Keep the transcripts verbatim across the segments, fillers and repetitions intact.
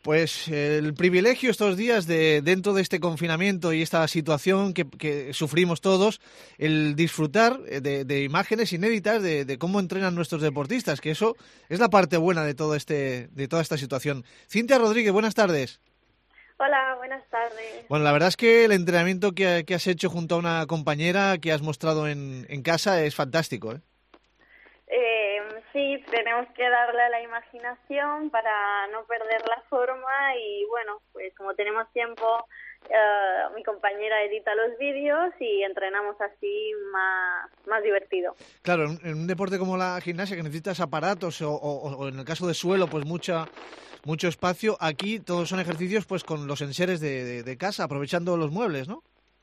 Pues el privilegio estos días de dentro de este confinamiento y esta situación que, que sufrimos todos, el disfrutar de, de imágenes inéditas de, de cómo entrenan nuestros deportistas, que eso es la parte buena de todo este de toda esta situación. Cintia Rodríguez, buenas tardes. Hola, buenas tardes. Bueno, la verdad es que el entrenamiento que, que has hecho junto a una compañera que has mostrado en, en casa es fantástico, ¿eh? Eh, sí, tenemos que darle a la imaginación para no perder la forma y bueno, pues como tenemos tiempo, uh, mi compañera edita los vídeos y entrenamos así más, más divertido. Claro, en, en un deporte como la gimnasia que necesitas aparatos o, o, o en el caso de suelo, pues mucha mucho espacio, aquí todos son ejercicios pues con los enseres de, de, de casa, aprovechando los muebles, ¿no?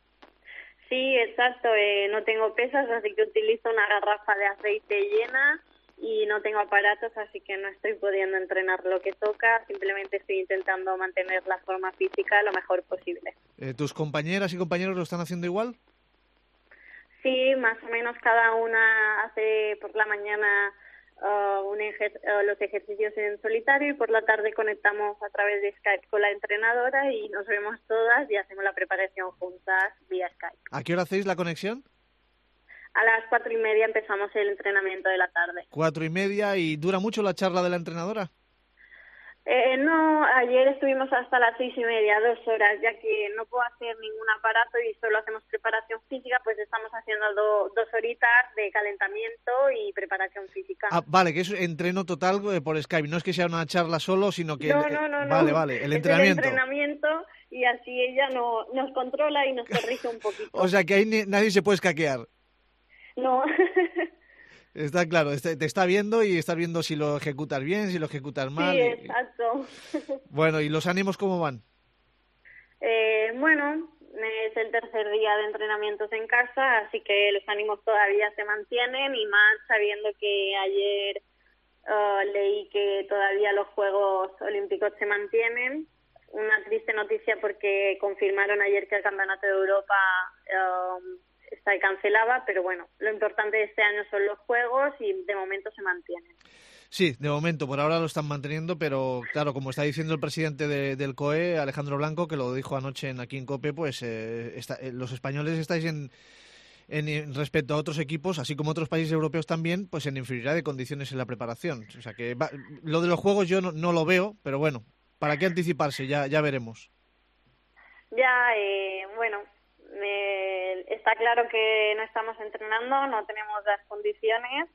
Sí, exacto. Eh, no tengo pesas, así que utilizo una garrafa de aceite llena y no tengo aparatos, así que no estoy pudiendo entrenar lo que toca. Simplemente estoy intentando mantener la forma física lo mejor posible. Eh, ¿Tus compañeras y compañeros lo están haciendo igual? Sí, más o menos cada una hace por la mañana uh, un ejer- uh, los ejercicios en solitario y por la tarde conectamos a través de Skype con la entrenadora y nos vemos todas y hacemos la preparación juntas vía Skype. ¿A qué hora hacéis la conexión? A las cuatro y media empezamos el entrenamiento de la tarde. Cuatro y media. ¿Y dura mucho la charla de la entrenadora? Eh, no, ayer estuvimos hasta las seis y media, dos horas, ya que no puedo hacer ningún aparato y solo hacemos preparación física, pues estamos haciendo do, dos horitas de calentamiento y preparación física. Ah, vale, que es entreno total eh, por Skype, no es que sea una charla solo, sino que... No, el, no, no, eh, vale, no. vale, el es entrenamiento. el entrenamiento y así ella no, nos controla y nos corrige un poquito. O sea que ahí ni, nadie se puede escaquear. No. Está claro, te está viendo y está viendo si lo ejecutas bien, si lo ejecutas mal. Sí, y... exacto. Bueno, ¿y los ánimos cómo van? Eh, bueno, es el tercer día de entrenamientos en casa, así que los ánimos todavía se mantienen y más sabiendo que ayer uh, leí que todavía los Juegos Olímpicos se mantienen. Una triste noticia porque confirmaron ayer que el Campeonato de Europa uh, está cancelaba, pero bueno, lo importante de este año son los Juegos y de momento se mantienen. Sí, de momento, por ahora lo están manteniendo, pero claro, como está diciendo el presidente de, del C O E, Alejandro Blanco, que lo dijo anoche en, aquí en COPE, pues eh, está, eh, los españoles estáis en, en, en respecto a otros equipos, así como otros países europeos también, pues en inferioridad de condiciones en la preparación. O sea que va, lo de los juegos yo no, no lo veo, pero bueno, ¿para qué anticiparse? Ya, ya veremos. Ya, eh, bueno, eh, está claro que no estamos entrenando, no tenemos las condiciones,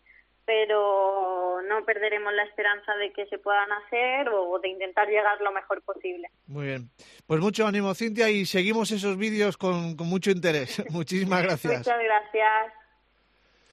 pero no perderemos la esperanza de que se puedan hacer o de intentar llegar lo mejor posible. Muy bien. Pues mucho ánimo, Cintia, y seguimos esos vídeos con, con mucho interés. Muchísimas gracias. Muchas gracias.